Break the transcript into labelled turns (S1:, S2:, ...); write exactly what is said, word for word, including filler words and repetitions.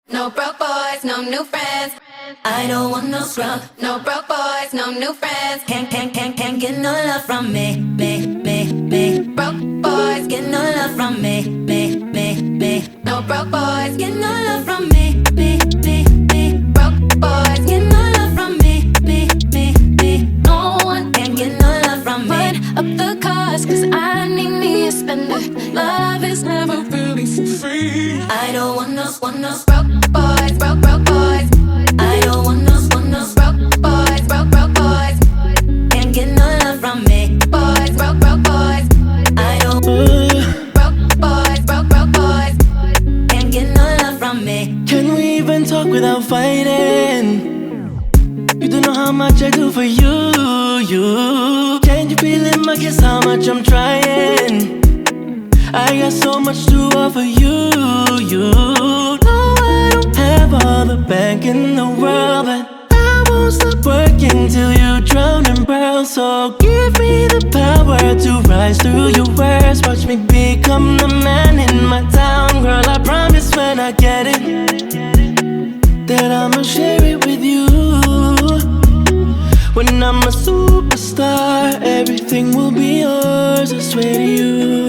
S1: No broke boys, no new friends. I don't want no scrub. No broke boys, no new friends. Can't, can't, can't, can't get no love from me, me, me, me. Broke boys, get no love from me, me, me, me. No broke boys, get no love from me, me, me, me. Broke boys, get no love from me, me, me, me. No one can get no love from me. Run up the cost, cause I need me a spender. Love is never really for free. I don't want no, want no broke boys, broke, broke boys. I don't want no, want no broke boys, broke, broke boys. Can't get no love from me. Boys, broke, broke boys. I don't broke boys, broke, broke boys. Can't get no love from me.
S2: Can we even talk without fighting? You don't know how much I do for you, you. Can you feel in my kiss how much I'm trying? I got so much to offer you, you. No, I don't have all the bank in the world, but I won't stop working till you drown in pearls. So give me the power to rise through your words. Watch me become the man in my town. Girl, I promise when I get it that I'ma share it with you. When I'm a superstar, everything will be yours, I swear to you.